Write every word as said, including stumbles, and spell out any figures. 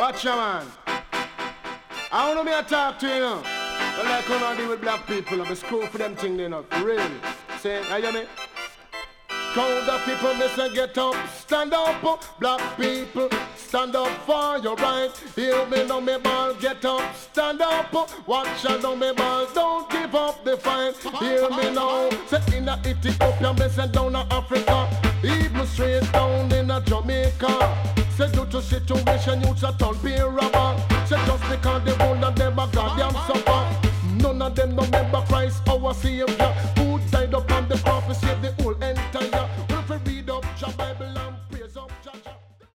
Watch your man. I want to be a talk to you, you know. But like how I deal with black people, I'm a screw for them thing, you know. Really. Say, you hear me? Crowd of people, they say get up, stand up, black people, stand up for your right. Hear me now, me ball, get up, stand up, watch out now, me ball, don't give up the fight. Hear me now, say in a Ethiopia, me say down to Africa, even straight down in a Jamaica. Say due to situation, you turn beer up.